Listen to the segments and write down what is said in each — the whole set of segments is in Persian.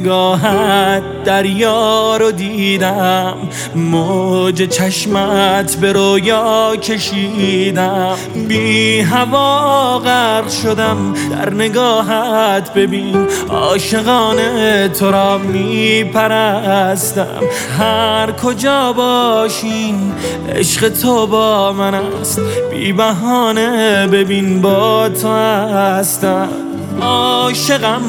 نگاهت دریا رو دیدم، موج چشمت به رویا کشیدم، بی هوا غرق شدم در نگاهت. ببین عاشقانه تو را میپرستم، هر کجا باشیم عشق تو با من است، بی بهانه ببین با تو هستم. عاشقم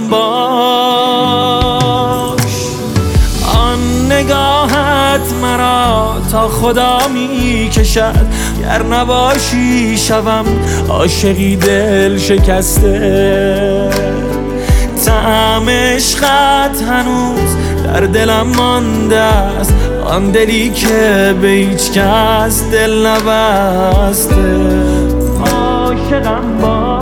باش، آن نگاهت مرا تا خدا می کشد، گر نباشی شوم عاشقی دل شکسته. طعم عشقت هنوز در دلم مانده است، آن دلی که به هیچ کس دل نبسته. عاشقم باش.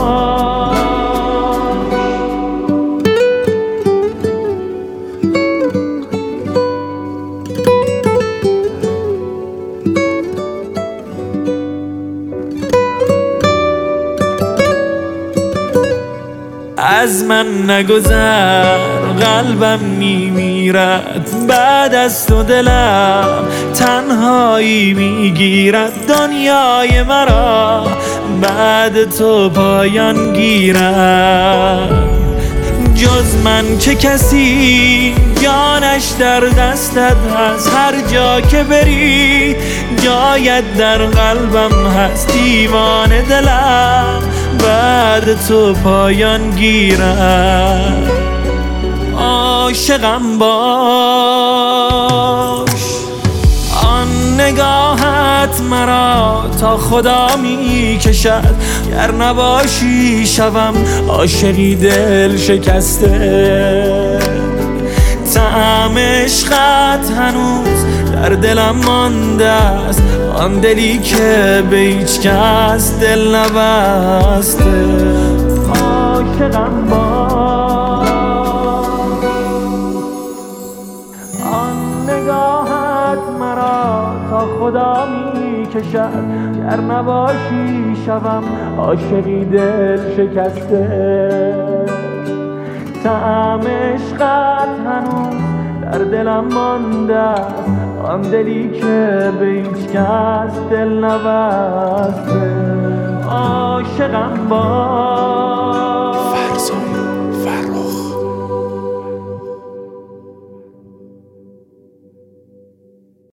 از من نگذر قلبم میمیرد، بعد از تو دلم تنهایی میگیرد، دنیای مرا بعد تو پایان گیرد. جز من که کسی جانش در دستت هست، هر جا که بری جایت در قلبم هست، دیوانه دلم بعد تو پایان گیرد. عاشقم باش، آن نگاهت مرا تا خدا می کشد، گر نباشی شوم عاشقی دل شکسته. طعم عشقت هنوز در دلم مانده است، آن دلی که به هیچ کس دل نبسته. عاشقم باش، آن نگاهت مرا تا خدا می کشد، گر نباشی شوم عاشقی دل شکسته. طعم عشقت هنوز در دلم مانده است، آن دلی که به هیچ کس دل نبسته. عاشقم باش.